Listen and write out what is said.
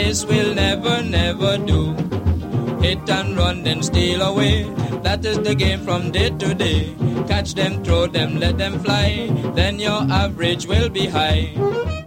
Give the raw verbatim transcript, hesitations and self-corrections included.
this will never, never do. Hit and run, then steal away. That is the game from day to day. Catch them, throw them, let them fly. Then your average will be high.